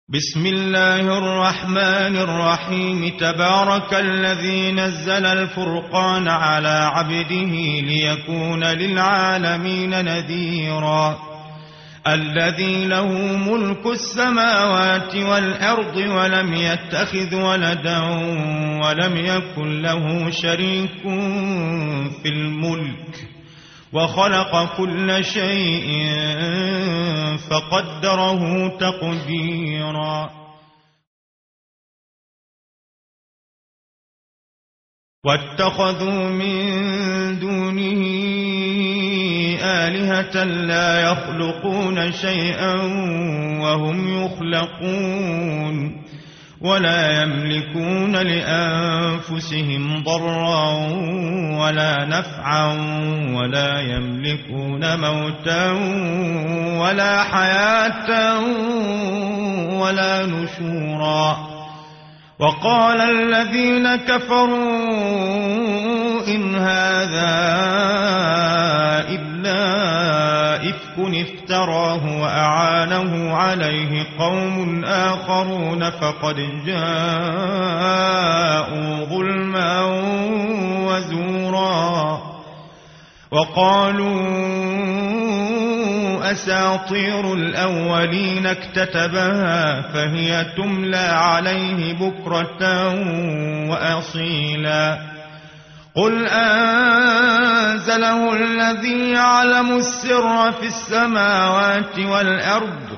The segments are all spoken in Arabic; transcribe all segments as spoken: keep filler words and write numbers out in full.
بسم الله الرحمن الرحيم تبارك الذي نزل الفرقان على عبده ليكون للعالمين نذيرا الذي له ملك السماوات والأرض ولم يتخذ ولدا ولم يكن له شريك في الملك وخلق كل شيء فقدره تقديرا واتخذوا من دونه آلهة لا يخلقون شيئا وهم يخلقون ولا يملكون لأنفسهم ضرا ولا نفعا ولا يملكون موتا ولا حياة ولا نشورا وقال الذين كفروا إن هذا إلا إفك افتراه وأعانه عليه قوم آخرون فقد جاءوا ظلما وزورا وقالوا أساطير الأولين اكتتبها فهي تملى عليه بكرة وأصيلا قل أنزله الذي يعلم السر في السماوات والأرض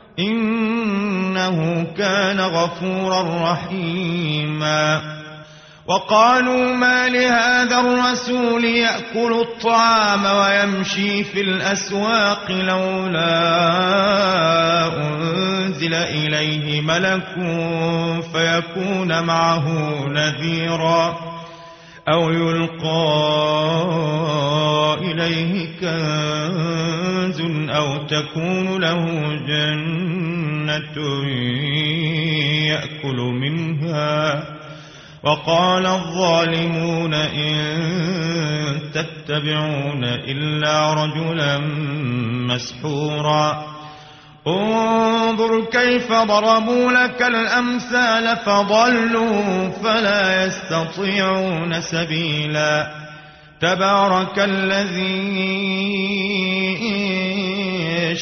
إنه كان غفورا رحيما وقالوا ما لهذا الرسول يأكل الطعام ويمشي في الأسواق لولا أنزل إليه ملك فيكون معه نذيرا أو يلقى إليه كنز أو تكون له جنة يأكل منها وقال الظالمون إن تتبعون إلا رجلا مسحورا انظر كيف ضربوا لك الأمثال فضلوا فلا يستطيعون سبيلا تبارك الذي إن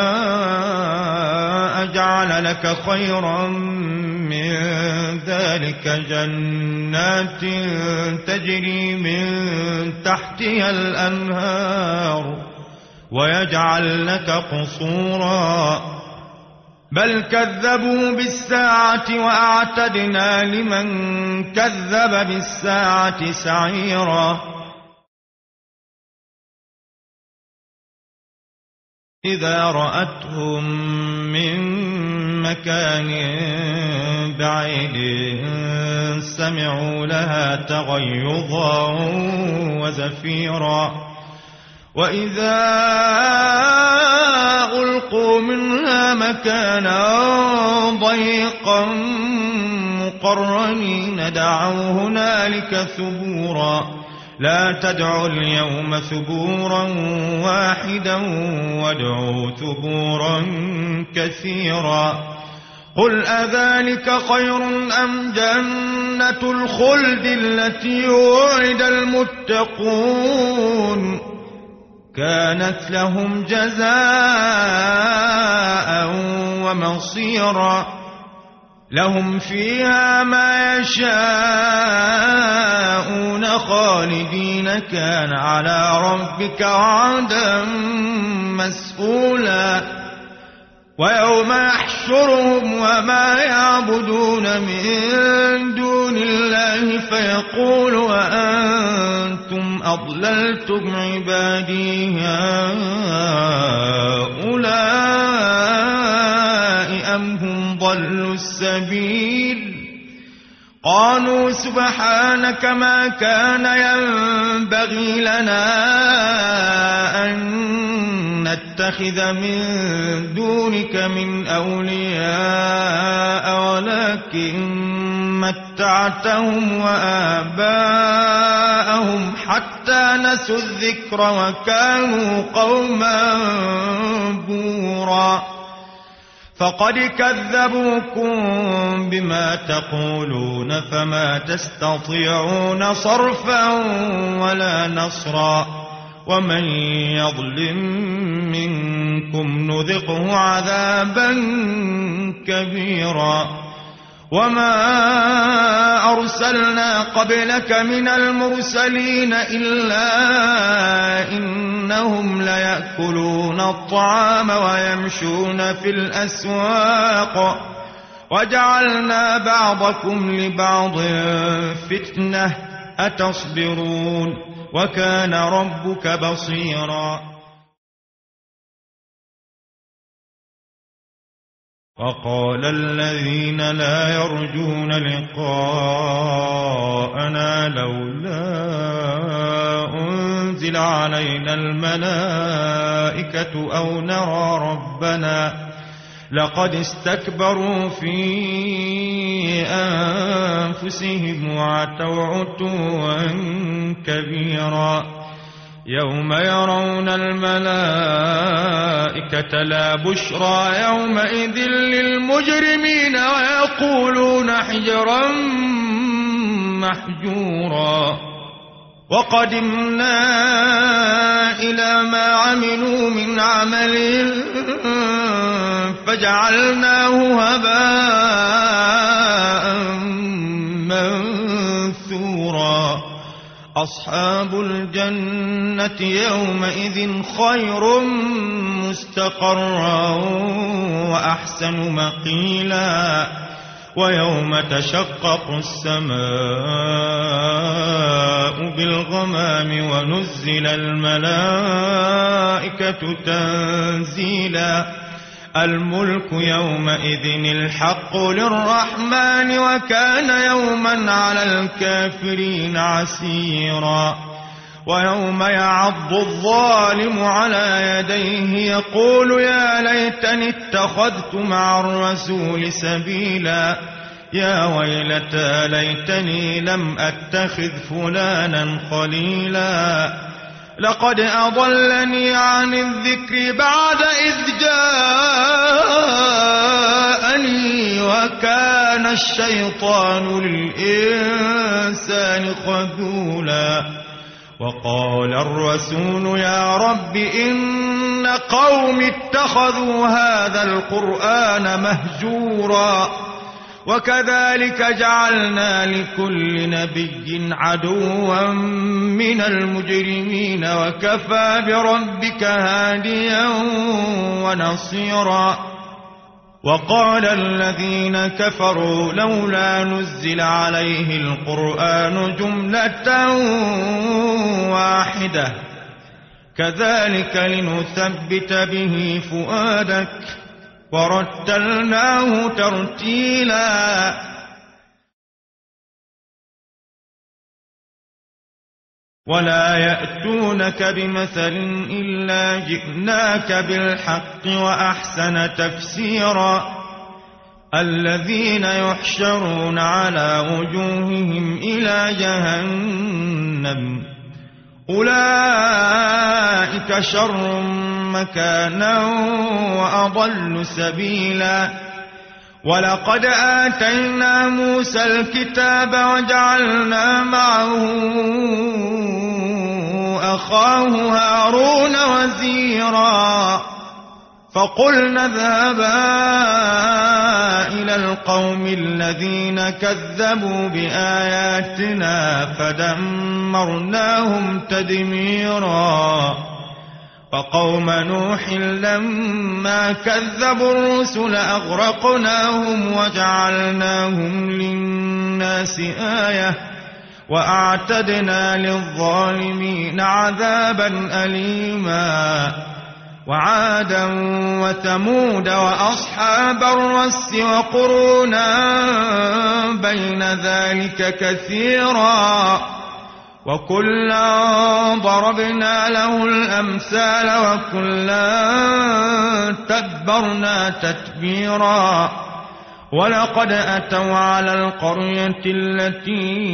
شاء جعل لك خيرا من ذلك جنات تجري من تحتها الأنهار ويجعل لك قصورا بل كذبوا بالساعة وأعتدنا لمن كذب بالساعة سعيرا إذا رأتهم من مكان بعيد سمعوا لها تغيظا وزفيرا وإذا ألقوا منها مكانا ضيقا مقرنين دعوا هنالك ثبورا لا تدعوا اليوم ثبورا واحدا وادعوا ثبورا كثيرا قل أذلك خير أم جنة الخلد التي وعد المتقون كانت لهم جزاء ومصيرا لهم فيها ما يشاءون خالدين كان على ربك وعدا مسئولا ويوم يحشرهم وما يعبدون من دون الله فيقول وأنتم أضللتم عبادي هؤلاء أم هم ضلوا السبيل قالوا سبحانك ما كان ينبغي لنا أن نتخذ من دونك من أولياء ولكن متعتهم وآباءهم حتى نسوا الذكر وكانوا قوما بورا فقد كذبوكم بما تقولون فما تستطيعون صرفا ولا نصرا ومن يظلم منكم نذقه عذابا كبيرا وما أرسلنا قبلك من المرسلين إلا إنهم ليأكلون الطعام ويمشون في الأسواق وجعلنا بعضكم لبعض فتنة أتصبرون وكان ربك بصيرا وقال الذين لا يرجون لقاءنا لولا أنزل علينا الملائكة أو نرى ربنا لقد استكبروا في أنفسهم وعتوا عتوا كبيرا يوم يرون الملائكة لا بشرى يومئذ للمجرمين ويقولون حجرا محجورا وقدمنا إلى ما عملوا من عمل فجعلناه هباء منثورا أصحاب الجنة يومئذ خير مستقرا وأحسن مقيلا ويوم تشقق السماء بالغمام ونزل الملائكة تنزيلا الملك يومئذ الحق للرحمن وكان يوما على الكافرين عسيرا ويوم يعض الظالم على يديه يقول يا ليتني اتخذت مع الرسول سبيلا يا ويلتى ليتني لم أتخذ فلانا خليلا لقد أضلني عن الذكر بعد إذ جاءني وكان الشيطان للإنسان خذولا وقال الرسول يا رب إن قوم اتخذوا هذا القرآن مهجورا وكذلك جعلنا لكل نبي عدوا من المجرمين وكفى بربك هاديا ونصيرا وقال الذين كفروا لولا نزل عليه القرآن جملة واحدة كذلك لنثبت به فؤادك ورتلناه ترتيلا ولا يأتونك بمثل إلا جئناك بالحق وأحسن تفسيرا الذين يحشرون على وجوههم إلى جهنم أولئك شر مكانا وأضل سبيلا ولقد آتينا موسى الكتاب وجعلنا معه أخاه هارون وزيرا فقلنا اذهبا إلى القوم الذين كذبوا بآياتنا فدمرناهم تدميرا وقوم نوح لما كذبوا الرسل أغرقناهم وجعلناهم للناس آية وأعتدنا للظالمين عذابا أليما وعادا وثمود وأصحاب الرس وقرونا بين ذلك كثيرا وكلا ضربنا له الأمثال وكلا تبرنا تتبيرا ولقد أتوا على القرية التي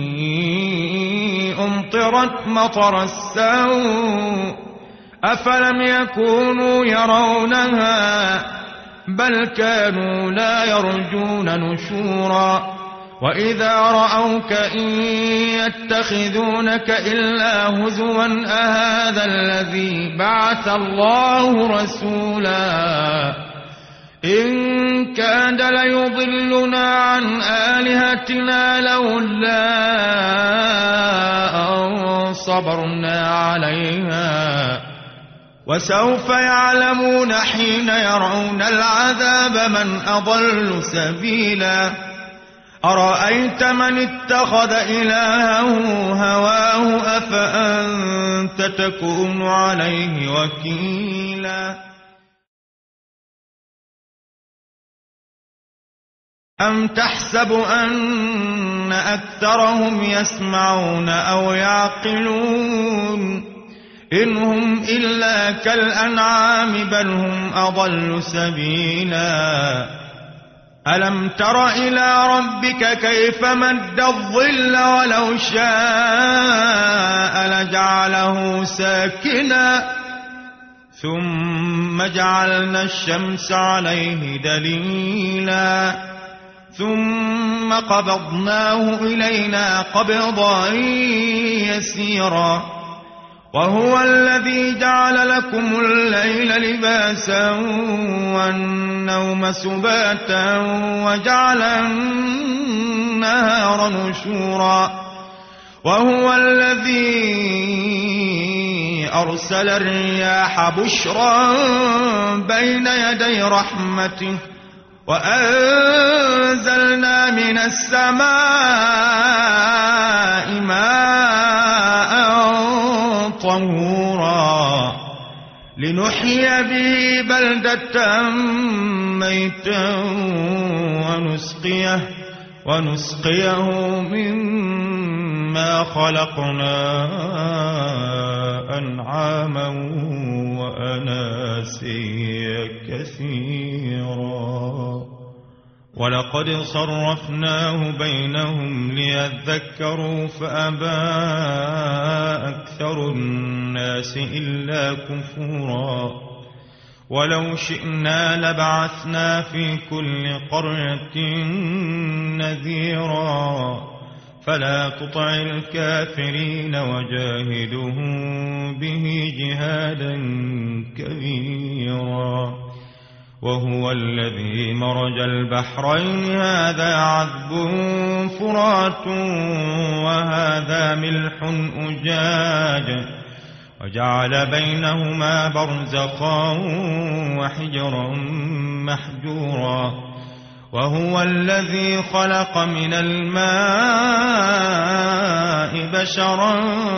أمطرت مطر السوء أفلم يكونوا يرونها بل كانوا لا يرجون نشورا وإذا رأوك إن يتخذونك إلا هزوا أهذا الذي بعث الله رسولا إن كاد ليضلنا عن آلهتنا لولا أن صبرنا عليها وسوف يعلمون حين يرون العذاب من أضل سبيلا أرأيت من اتخذ إلهه هواه أفأنت تكون عليه وكيلا أم تحسب أن أكثرهم يسمعون أو يعقلون إن هم إلا كالأنعام بل هم أضل سبيلا ألم تر إلى ربك كيف مد الظل ولو شاء لجعله ساكنا ثم جعلنا الشمس عليه دليلا ثم قبضناه إلينا قبضا يسيرا وهو الذي جعل لكم الليل لباسا والنوم سباتا وجعل النهار نشورا وهو الذي أرسل الرياح بشرا بين يدي رحمته وأنزلنا من السماء ماء طهورا لنحيي به بلدة ميتا ونسقيه, ونسقيه مما خلقنا أنعاما وأناسيا كثيرا ولقد صرفناه بينهم ليذكروا فأبى أكثر الناس إلا كفورا ولو شئنا لبعثنا في كل قرية نذيرا فلا تطع الكافرين وجاهدهم به جهادا كبيرا وهو الذي مرج البحرين هذا عذب فرات وهذا ملح أجاج وجعل بينهما برزخا وحجرا محجورا وهو الذي خلق من الماء بشرا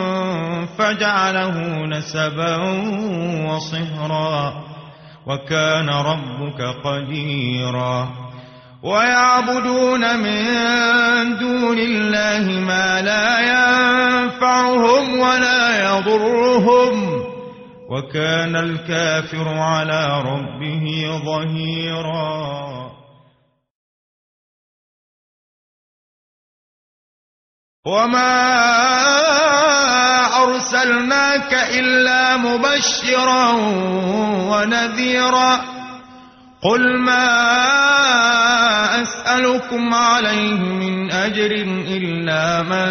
فجعله نسبا وصهرا وكان ربك قديرا ويعبدون من دون الله ما لا ينفعهم ولا يضرهم وكان الكافر على ربه ظهيرا وما أرسلناك إلا مبشرا ونذيرا قل ما أسألكم عليه من أجر إلا من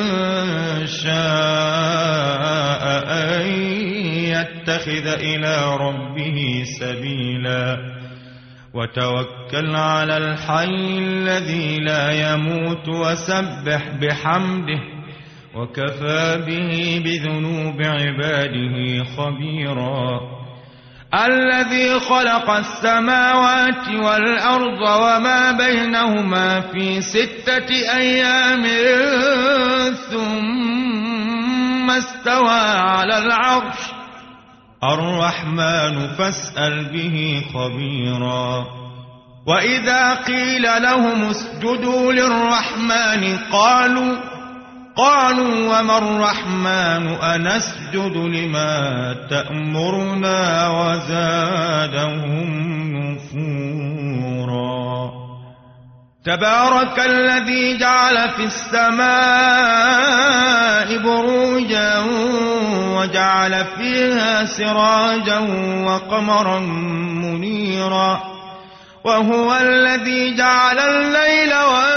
شاء أن يتخذ إلى ربه سبيلا وتوكل على الحي الذي لا يموت وسبح بحمده وكفى به بذنوب عباده خبيرا الذي خلق السماوات والأرض وما بينهما في ستة أيام ثم استوى على العرش الرحمن فاسأل به خبيرا وإذا قيل لهم اسجدوا للرحمن قالوا قالوا وما الرحمن أنسجد لما تأمرنا وزادهم نفورا تبارك الذي جعل في السماء بروجا وجعل فيها سراجا وقمرا منيرا وهو الذي جعل الليل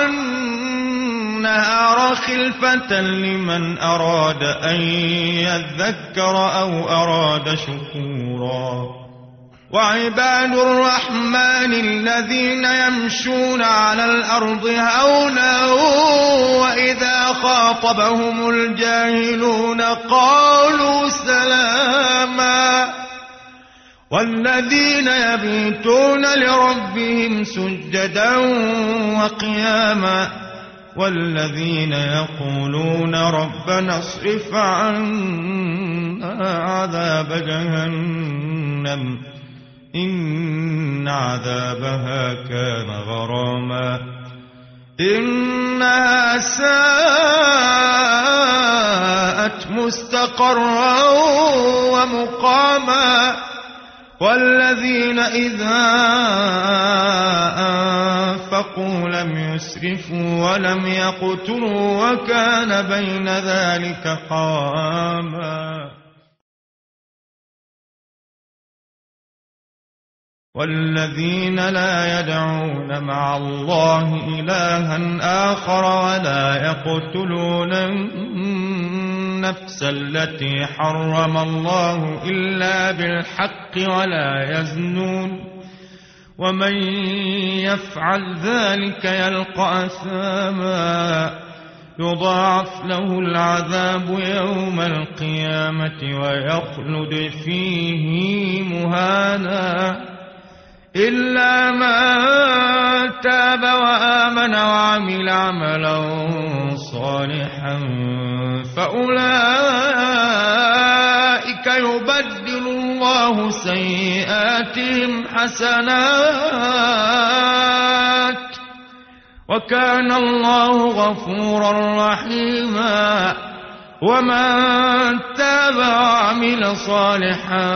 والنهار خلفة لمن أراد أن يذكر أو أراد شكورا وعباد الرحمن الذين يمشون على الأرض هونا وإذا خاطبهم الجاهلون قالوا سلاما والذين يبيتون لربهم سجدا وقياما والذين يقولون ربنا اصرف عنا عذاب جهنم إن عذابها كان غراما إنها ساءت مستقرا ومقاما والذين إذا أنفقوا لم يسرفوا ولم يقتروا وكان بين ذلك قواما والذين لا يدعون مع الله إلها آخر ولا يقتلون النفس التي حرم الله إلا بالحق ولا يزنون ومن يفعل ذلك يلقى أثاما يضاعف له العذاب يوم القيامة ويخلد فيه مهانا إلا من تاب وآمن وعمل عملا صالحا فأولئك يبدل الله سيئاتهم حسنات وكان الله غفورا رحيما ومن تاب وعمل صالحا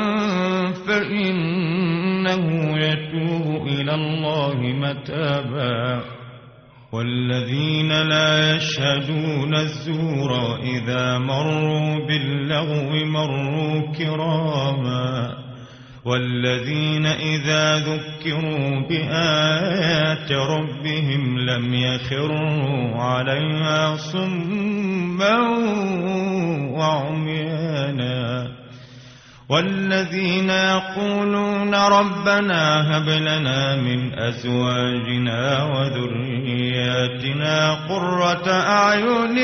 فإنه يتوب إلى الله متابا والذين لا يشهدون الزور إذا مروا باللغو مروا كراما والذين إذا ذكروا بآيات ربهم لم يخروا عليها صما وعميانا والذين يقولون ربنا هب لنا من أزواجنا وذرياتنا قرة أعين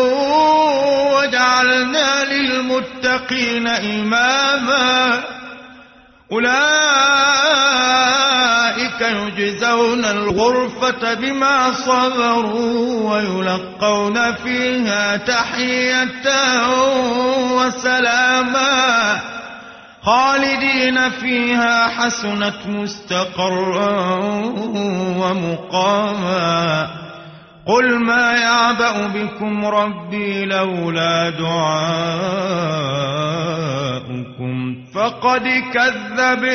واجعلنا للمتقين إماما أولئك يجزون الغرفة بما صبروا ويلقون فيها تحية وسلاما خالدين فيها حسنت مستقرا ومقاما قل ما يعبأ بكم ربي لولا دعاؤكم فقد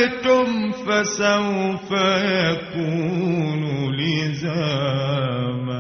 كذبتم فسوف يكون لزاما.